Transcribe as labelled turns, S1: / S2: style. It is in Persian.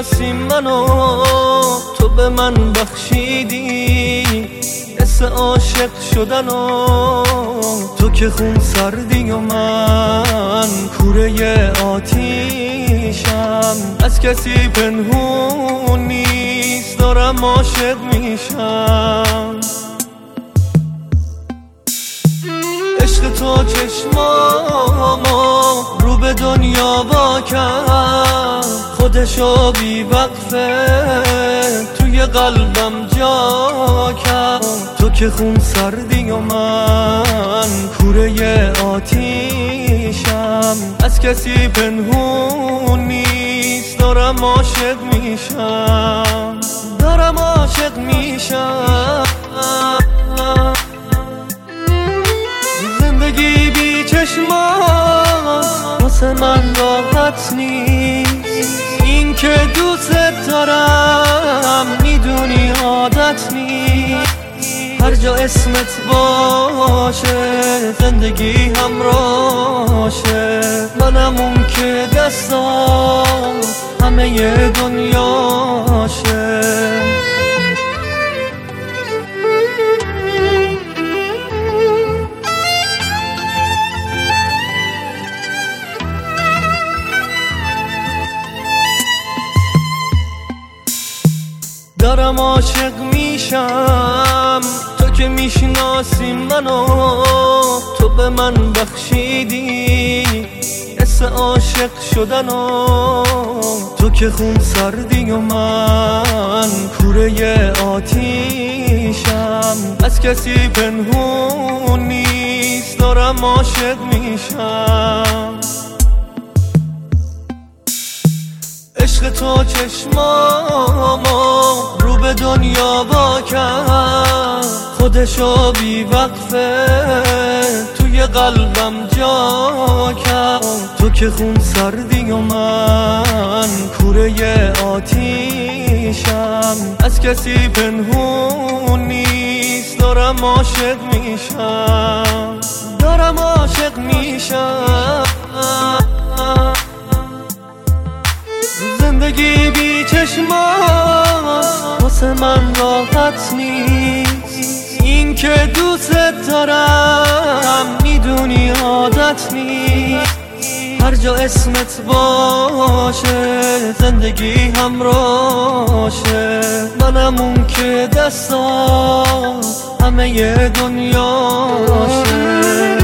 S1: میشناسی منو، تو به من بخشیدی حس عاشق شدنو. تو که خون سردی و من کوره آتیشم، از کسی پنهون نیست دارم عاشق میشم. عشق تو چشمامو رو به دنیا وا کرد، خودشو بی وقفه توی قلبم جا کرد. تو که خون سردی و من کوره آتیشم، از کسی پنهون نیست دارم عاشق میشم، دارم عاشق میشم. زندگی بی چشمات واسه من راحت نیست، این که دوست دارم میدونی عادت نیست. هر جا اسمت باشه زندگی همراشه، منم اون که دستام همه دنیاشه. دارم عاشق میشم، تو که میشناسی منو، تو به من بخشیدی حس عاشق شدنو. تو که خون سردی و من کوره آتیشم، از کسی پنهون نیست دارم عاشق میشم. عشق تو چشمامو رو به دنیا وا کرد، خودشو بی وقفه توی قلبم جا کرد. تو که خون سردی و من کوره آتیشم، از کسی پنهون نیست دارم عاشق میشم، دارم عاشق میشم. زندگی بی چشمات واسه من راحت نیست، این که دوست دارم میدونی عادت نیست. هر جا اسمت باشه زندگی همراشه، منم اون که دستام همه دنیاشه.